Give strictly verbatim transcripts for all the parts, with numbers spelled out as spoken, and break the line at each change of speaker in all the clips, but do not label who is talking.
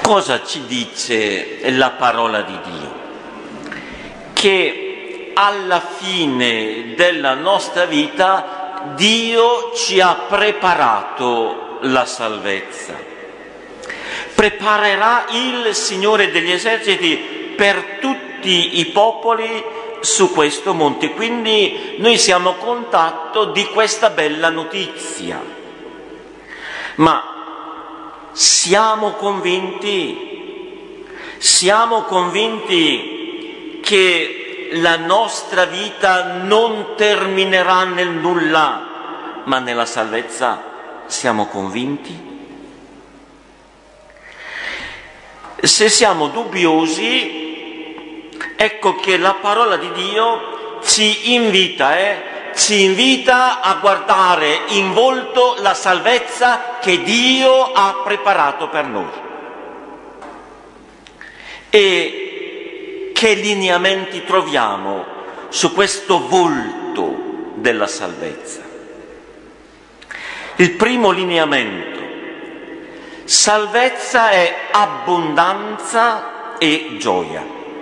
Cosa ci dice la parola di Dio? Che alla fine della nostra vita Dio ci ha preparato la salvezza. Preparerà il Signore degli eserciti per tutti i popoli su questo monte. Quindi noi siamo a contatto di questa bella notizia. Ma siamo convinti, siamo convinti che la nostra vita non terminerà nel nulla, ma nella salvezza siamo convinti? Se siamo dubbiosi, ecco che la parola di Dio ci invita, eh, ci invita a guardare in volto la salvezza che Dio ha preparato per noi. E che lineamenti troviamo su questo volto della salvezza? Il primo lineamento: salvezza è abbondanza e gioia.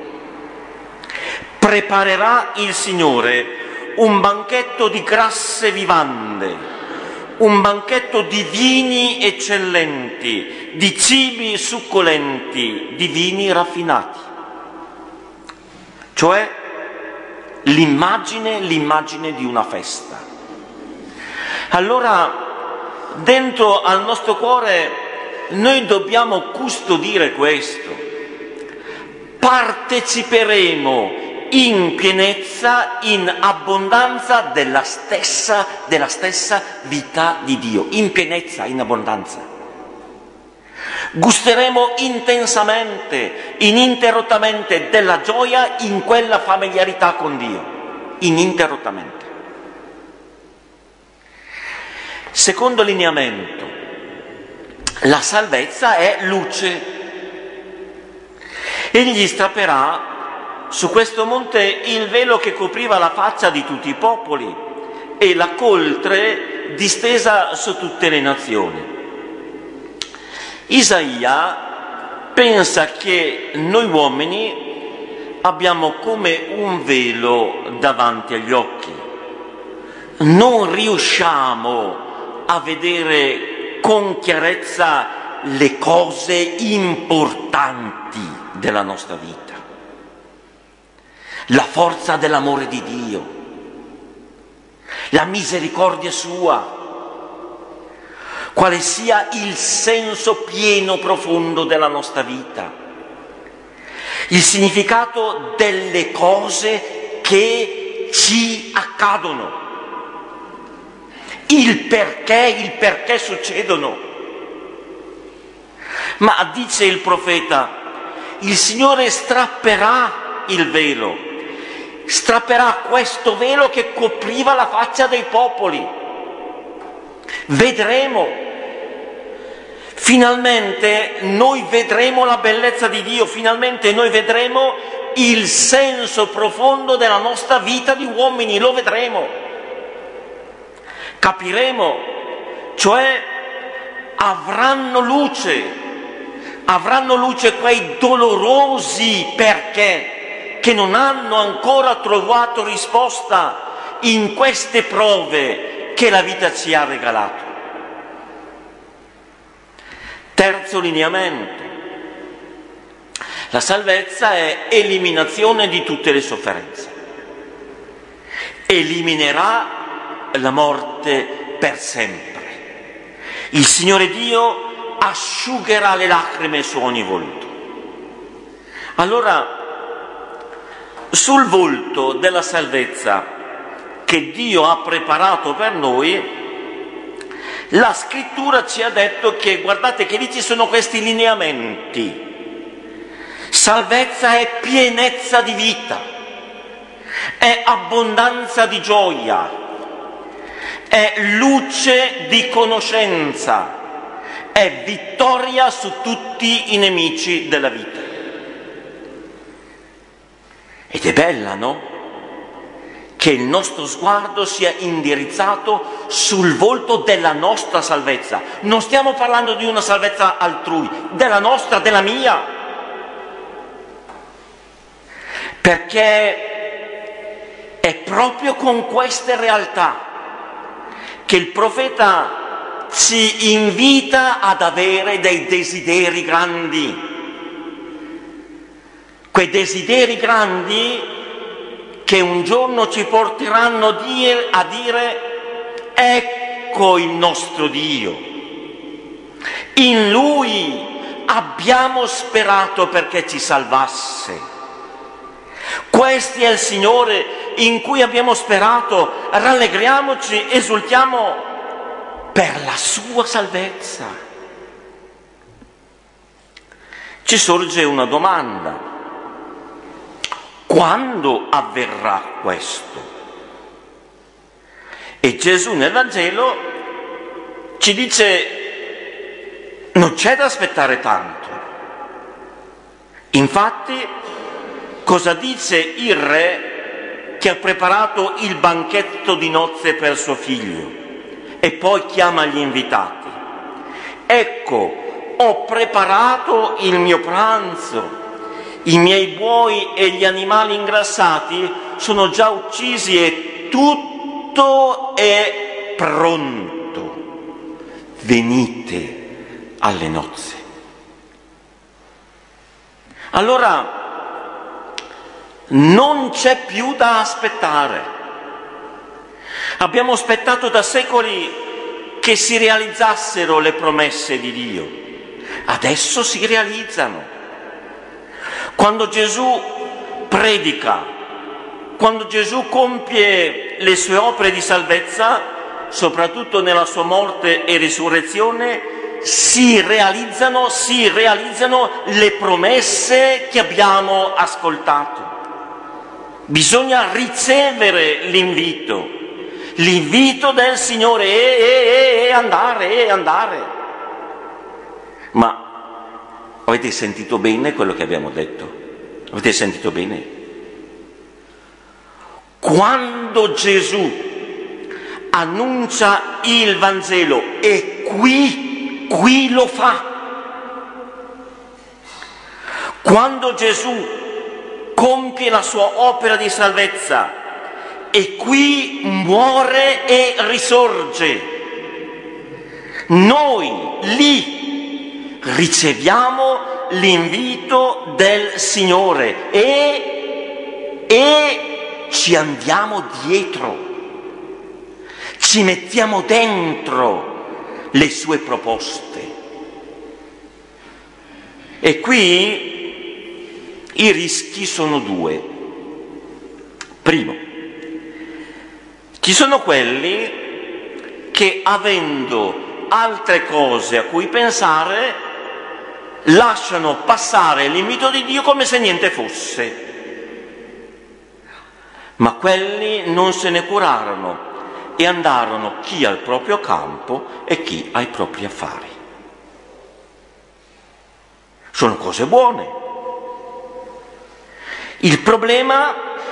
Preparerà il Signore un banchetto di grasse vivande, un banchetto di vini eccellenti, di cibi succolenti, di vini raffinati. Cioè l'immagine, l'immagine di una festa. Allora, dentro al nostro cuore noi dobbiamo custodire questo. Parteciperemo in pienezza, in abbondanza della stessa, della stessa vita di Dio, in pienezza, in abbondanza. Gusteremo intensamente, ininterrottamente della gioia in quella familiarità con Dio, ininterrottamente. Secondo lineamento: la salvezza è luce. Egli strapperà su questo monte il velo che copriva la faccia di tutti i popoli e la coltre distesa su tutte le nazioni. Isaia pensa che noi uomini abbiamo come un velo davanti agli occhi. Non riusciamo a vedere con chiarezza le cose importanti della nostra vita. La forza dell'amore di Dio, la misericordia sua, quale sia il senso pieno, profondo della nostra vita, il significato delle cose che ci accadono, il perché, il perché succedono. Ma dice il profeta, il Signore strapperà il velo, strapperà questo velo che copriva la faccia dei popoli. Vedremo, finalmente noi vedremo la bellezza di Dio, finalmente noi vedremo il senso profondo della nostra vita di uomini, lo vedremo, capiremo, cioè avranno luce, avranno luce quei dolorosi perché che non hanno ancora trovato risposta in queste prove che la vita ci ha regalato. Terzo lineamento: la salvezza è eliminazione di tutte le sofferenze. Eliminerà la morte per sempre. Il Signore Dio asciugherà le lacrime su ogni volto. Allora, sul volto della salvezza che Dio ha preparato per noi, la scrittura ci ha detto che, guardate che lì ci sono questi lineamenti. Salvezza è pienezza di vita, è abbondanza di gioia, è luce di conoscenza, è vittoria su tutti i nemici della vita. Ed è bella, no? che il nostro sguardo sia indirizzato sul volto della nostra salvezza. Non stiamo parlando di una salvezza altrui, della nostra, della mia. Perché è proprio con queste realtà che il profeta ci invita ad avere dei desideri grandi. Quei desideri grandi che un giorno ci porteranno a dire: ecco il nostro Dio, in Lui abbiamo sperato perché ci salvasse. Questo è il Signore in cui abbiamo sperato, rallegriamoci, esultiamo per la sua salvezza. Ci sorge una domanda: quando avverrà questo? E Gesù nel Vangelo ci dice: non c'è da aspettare tanto. Infatti, cosa dice il re che ha preparato il banchetto di nozze per suo figlio e poi chiama gli invitati? Ecco, ho preparato il mio pranzo. I miei buoi e gli animali ingrassati sono già uccisi e tutto è pronto. Venite alle nozze. Allora, non c'è più da aspettare. Abbiamo aspettato da secoli che si realizzassero le promesse di Dio. Adesso si realizzano. Quando Gesù predica, quando Gesù compie le sue opere di salvezza, soprattutto nella sua morte e risurrezione, si realizzano, si realizzano le promesse che abbiamo ascoltato. Bisogna ricevere l'invito, l'invito del Signore, e, e, e andare, e andare. Ma avete sentito bene quello che abbiamo detto? Avete sentito bene? Quando Gesù annuncia il Vangelo, e qui, qui lo fa. Quando Gesù compie la sua opera di salvezza, e qui muore e risorge, noi lì riceviamo l'invito del Signore e, e ci andiamo dietro, ci mettiamo dentro le sue proposte. E qui i rischi sono due. Primo, ci sono quelli che, avendo altre cose a cui pensare, lasciano passare l'invito di Dio come se niente fosse. Ma quelli non se ne curarono e andarono chi al proprio campo e chi ai propri affari. Sono cose buone. Il problema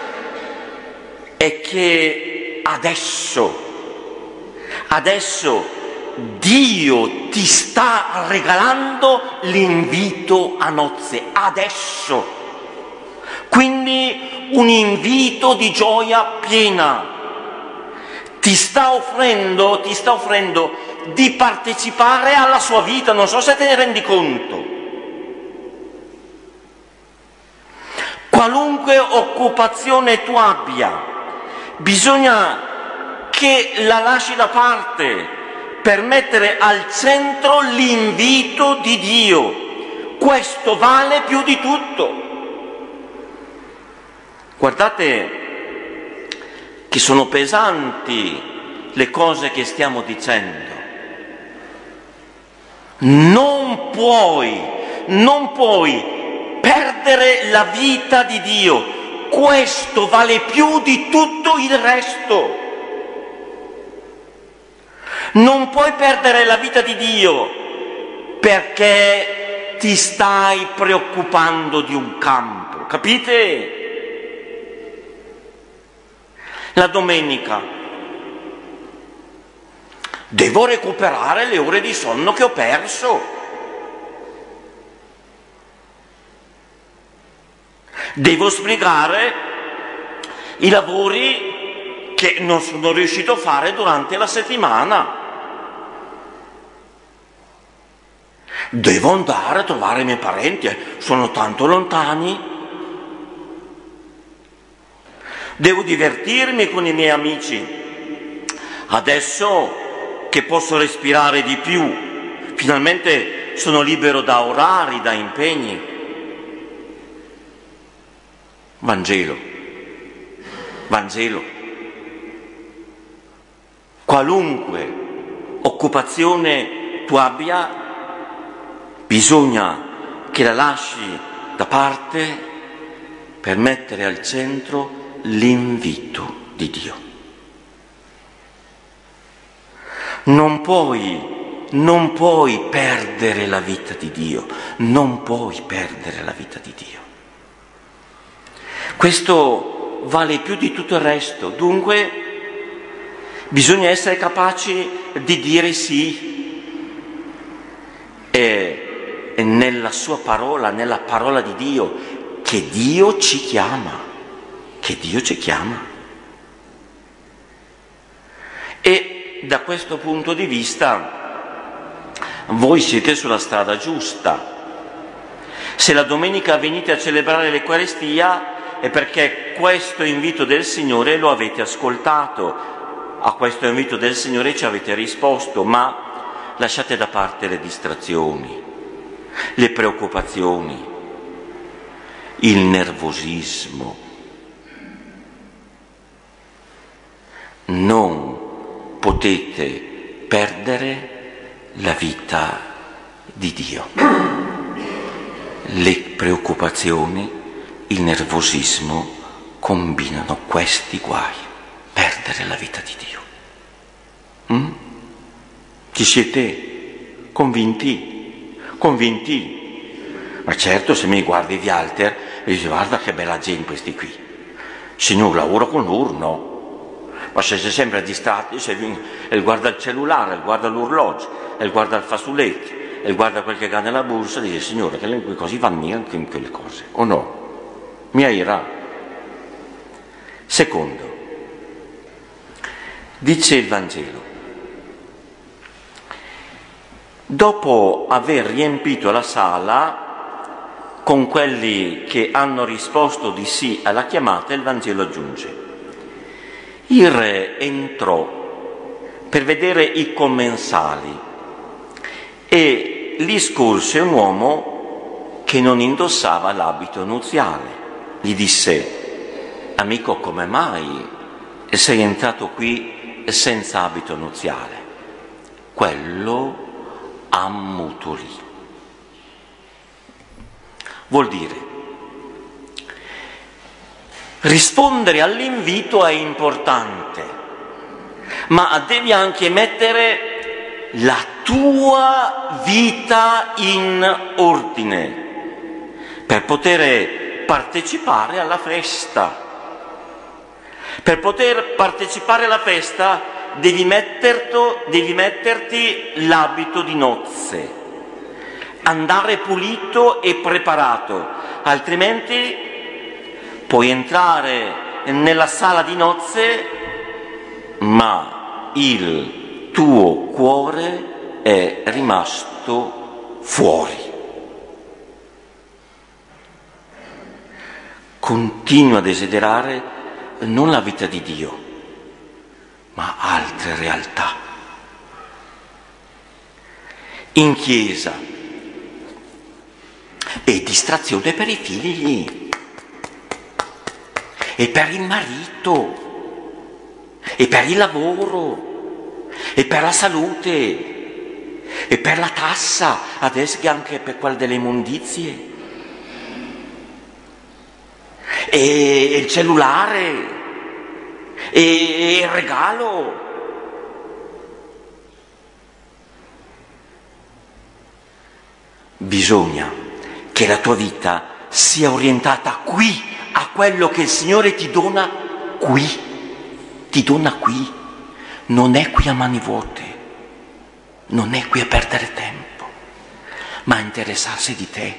è che adesso, adesso Dio ti sta regalando l'invito a nozze, adesso. Quindi un invito di gioia piena. Ti sta offrendo, ti sta offrendo di partecipare alla sua vita, non so se te ne rendi conto. Qualunque occupazione tu abbia, bisogna che la lasci da parte per mettere al centro l'invito di Dio. Questo vale più di tutto. Guardate che sono pesanti le cose che stiamo dicendo. Non puoi, non puoi perdere la vita di Dio. Questo vale più di tutto il resto. Non puoi perdere la vita di Dio perché ti stai preoccupando di un campo, capite? La domenica devo recuperare le ore di sonno che ho perso. Devo sbrigare i lavori che non sono riuscito a fare durante la settimana. Devo andare a trovare i miei parenti, eh, sono tanto lontani. Devo divertirmi con i miei amici. Adesso che posso respirare di più, finalmente sono libero da orari, da impegni. Vangelo, Vangelo. Qualunque occupazione tu abbia, bisogna che la lasci da parte per mettere al centro l'invito di Dio. Non puoi, non puoi perdere la vita di Dio, non puoi perdere la vita di Dio. Questo vale più di tutto il resto, dunque bisogna essere capaci di dire sì e, e nella sua parola, nella parola di Dio, che Dio ci chiama. Che Dio ci chiama. E da questo punto di vista voi siete sulla strada giusta. Se la domenica venite a celebrare l'Eucaristia è perché questo invito del Signore lo avete ascoltato, a questo invito del Signore ci avete risposto, ma lasciate da parte le distrazioni, le preoccupazioni, il nervosismo. Non potete perdere la vita di Dio. Le preoccupazioni, il nervosismo combinano questi guai, perdere la vita di Dio. Mm? Ci siete convinti? Convinti? Ma certo, se mi guardi di Alter e dici guarda che bella gente questi qui. Se non lavoro con loro, no. Ma se sei sempre distratti, se e guarda il cellulare, guarda l'orologio, e guarda il fazzoletto, e guarda quel che ha nella borsa, dice Signore, che le cose vanno mica anche in quelle cose, o no? Mi aira. Secondo, dice il Vangelo, dopo aver riempito la sala con quelli che hanno risposto di sì alla chiamata, il Vangelo aggiunge: il re entrò per vedere i commensali e lì scorse un uomo che non indossava l'abito nuziale. Gli disse: amico, come mai sei entrato qui senza abito nuziale? Quello ammutolì. Vuol dire, rispondere all'invito è importante, ma devi anche mettere la tua vita in ordine per poter partecipare alla festa. Per poter partecipare alla festa devi, devi metterti l'abito di nozze, andare pulito e preparato, altrimenti puoi entrare nella sala di nozze, ma il tuo cuore è rimasto fuori. Continua a desiderare non la vita di Dio, ma altre realtà. In chiesa e distrazione per i figli, e per il marito, e per il lavoro, e per la salute, e per la tassa, adesso anche per quella delle immondizie, e il cellulare, e il regalo. Bisogna che la tua vita sia orientata qui, a quello che il Signore ti dona qui. ti dona qui, non è qui a mani vuote, non è qui a perdere tempo, ma a interessarsi di te.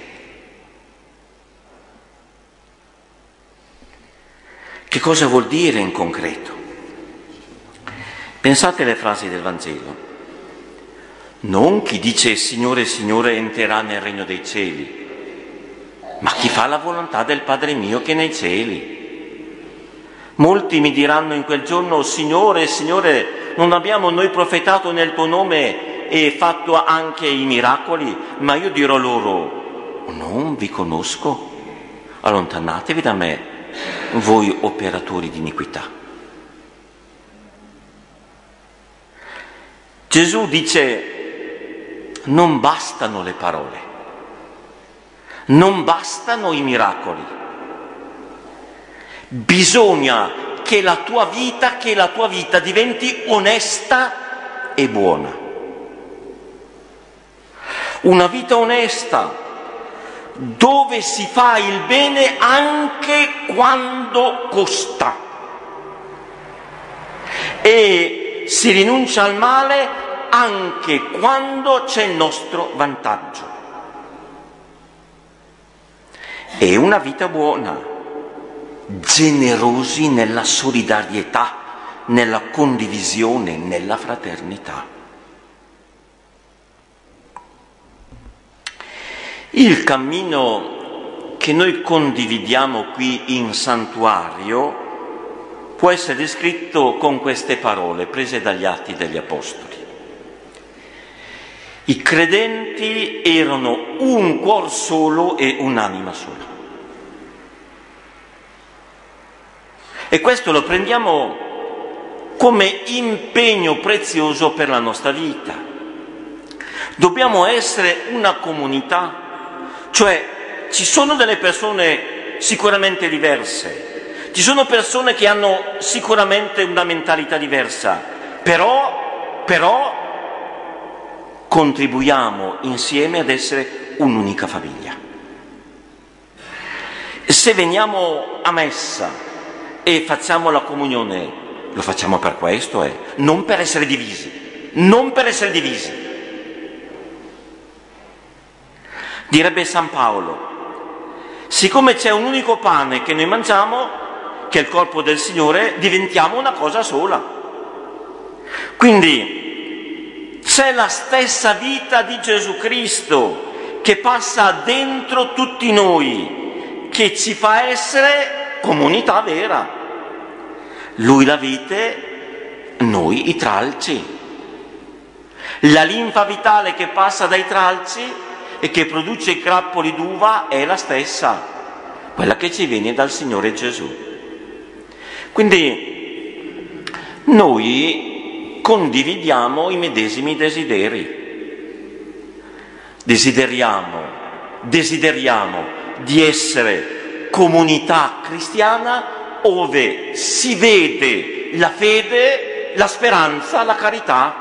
Che cosa vuol dire in concreto? Pensate alle frasi del Vangelo. Non chi dice Signore, Signore entrerà nel regno dei cieli, ma chi fa la volontà del Padre mio che è nei cieli. Molti mi diranno in quel giorno, Signore, Signore, non abbiamo noi profetato nel tuo nome e fatto anche i miracoli? Ma io dirò loro, non vi conosco, allontanatevi da me, voi operatori di iniquità. Gesù dice, non bastano le parole, non bastano i miracoli, bisogna che la tua vita, che la tua vita diventi onesta e buona. Una vita onesta, dove si fa il bene anche quando costa e si rinuncia al male anche quando c'è il nostro vantaggio. È una vita buona, generosi nella solidarietà, nella condivisione, nella fraternità. Il cammino che noi condividiamo qui in santuario può essere descritto con queste parole prese dagli Atti degli Apostoli. I credenti erano un cuor solo e un'anima sola. E questo lo prendiamo come impegno prezioso per la nostra vita. Dobbiamo essere una comunità, cioè ci sono delle persone sicuramente diverse, ci sono persone che hanno sicuramente una mentalità diversa, però, però contribuiamo insieme ad essere un'unica famiglia. Se veniamo a messa e facciamo la comunione, lo facciamo per questo, eh? non per essere divisi, non per essere divisi. Direbbe San Paolo, siccome c'è un unico pane che noi mangiamo, che è il corpo del Signore, diventiamo una cosa sola. Quindi c'è la stessa vita di Gesù Cristo che passa dentro tutti noi, che ci fa essere comunità vera. Lui la vite, noi i tralci. La linfa vitale che passa dai tralci e che produce i grappoli d'uva è la stessa, quella che ci viene dal Signore Gesù. Quindi noi condividiamo i medesimi desideri. Desideriamo, desideriamo di essere comunità cristiana ove si vede la fede, la speranza, la carità.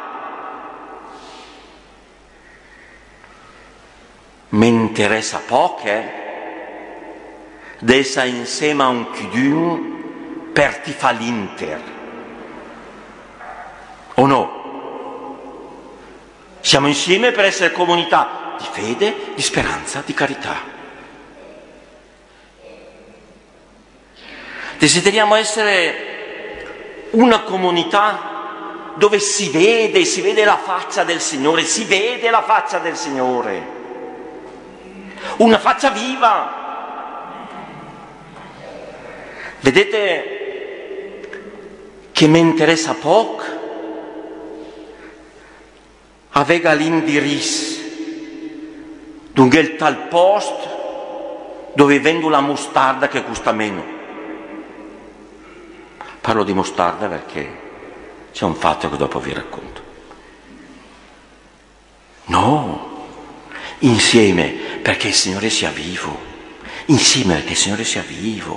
Mi interessa poco, eh? D'essa insieme a un chiudun per ti fa l'Inter. O no? Siamo insieme per essere comunità di fede, di speranza, di carità. Desideriamo essere una comunità dove si vede, si vede la faccia del Signore, si vede la faccia del Signore. Una faccia viva. Vedete che mi interessa poco aveva l'indirizzo d'un tal posto dove vendo la mostarda che costa meno. Parlo di mostarda perché c'è un fatto che dopo vi racconto. No, insieme perché il Signore sia vivo, insieme perché il Signore sia vivo.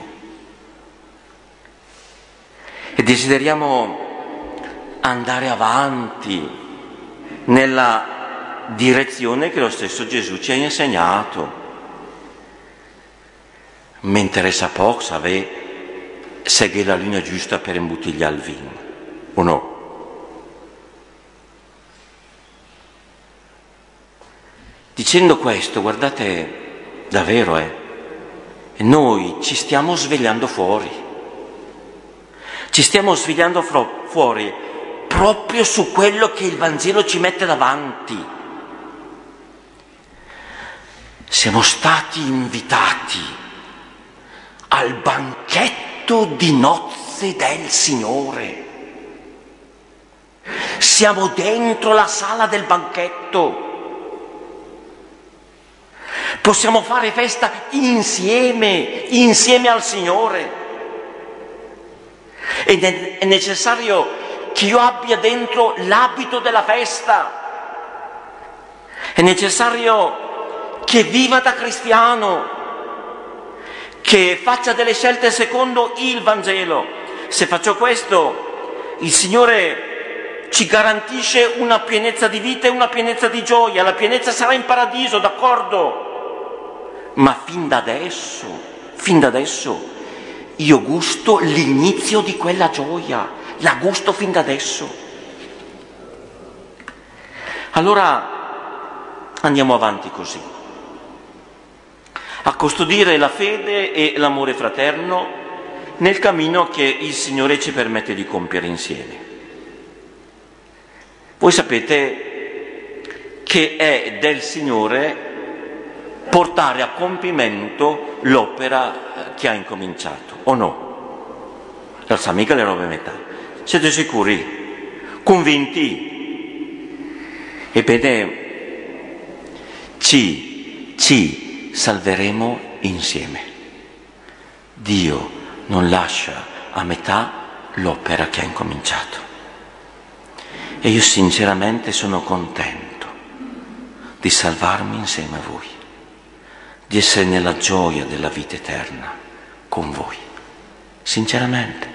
E desideriamo andare avanti nella direzione che lo stesso Gesù ci ha insegnato. Mi interessa poco sapere se è la linea giusta per imbottigliare il vino. o no? Dicendo questo, guardate, davvero, eh, noi ci stiamo svegliando fuori, ci stiamo svegliando fro- fuori proprio su quello che il Vangelo ci mette davanti. Siamo stati invitati al banchetto di nozze del Signore. Siamo dentro la sala del banchetto. Possiamo fare festa insieme, insieme al Signore. Ed è necessario che io abbia dentro l'abito della festa. È necessario che viva da cristiano, che faccia delle scelte secondo il Vangelo. Se faccio questo, il Signore ci garantisce una pienezza di vita e una pienezza di gioia. La pienezza sarà in paradiso, d'accordo? Ma fin da adesso, fin da adesso, io gusto l'inizio di quella gioia, la gusto fin da adesso. Allora andiamo avanti così, a custodire la fede e l'amore fraterno nel cammino che il Signore ci permette di compiere insieme. Voi sapete che è del Signore portare a compimento l'opera che ha incominciato, o no? Non sa mica le robe a metà. Siete sicuri? Convinti? Ebbene, ci, ci salveremo insieme. Dio non lascia a metà l'opera che ha incominciato. E io sinceramente sono contento di salvarmi insieme a voi, di essere nella gioia della vita eterna con voi, sinceramente.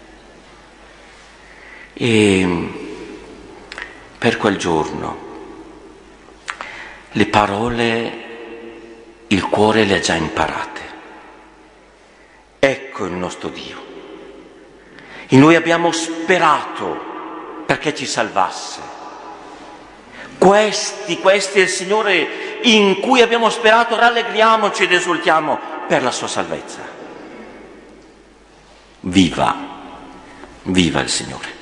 E per quel giorno le parole il cuore le ha già imparate. Ecco il nostro Dio. In Lui abbiamo sperato perché ci salvasse. Questi, questo è il Signore in cui abbiamo sperato, rallegriamoci ed esultiamo per la sua salvezza. Viva, viva il Signore.